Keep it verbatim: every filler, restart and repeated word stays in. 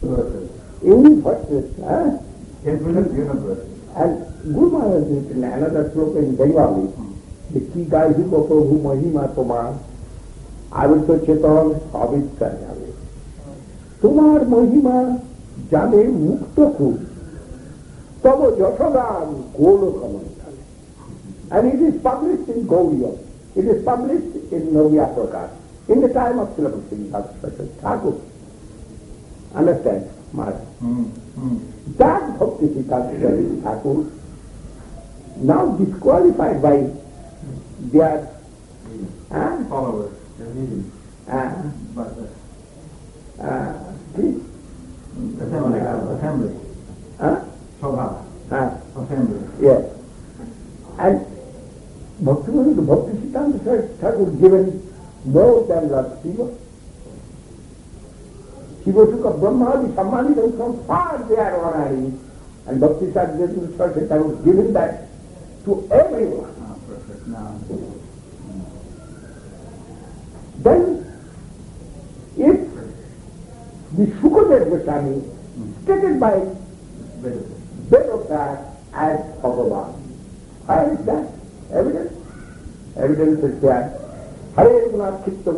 Universes. Huh? Infinite universe. And Guru Maharaj has written another sloka in Bengali. The ki gahi ko prabhu mahima tomar avito chetan savitya jave. Tomar mahima jane mukta kur. Tabo yashodan golo kamandale. And it is published in Gauriya. It is published in Navya Prakash. In the time of Srila Bhakti Thakur. Understand, Maharaj? Mm, mm. That Bhakti Siddhanta Thakur, now disqualified by their uh, Followers. uh, But uh, uh, this, assembly. Assembly. uh, Sabha. uh, Assembly. yes. And Bhakti Bhakti Siddhanta Thakur given more than Lord Shiva. Shiva took a Brahmadi, Sammani from far there already, and Bhakti Siddhanta Thakur was given that to everyone. Ah, perfect. Now. Then, if the Shukadev Goswami stated by Vedanta as Bhagavan, why is that? Evidence? Evidence is there. Hare Guna Chitta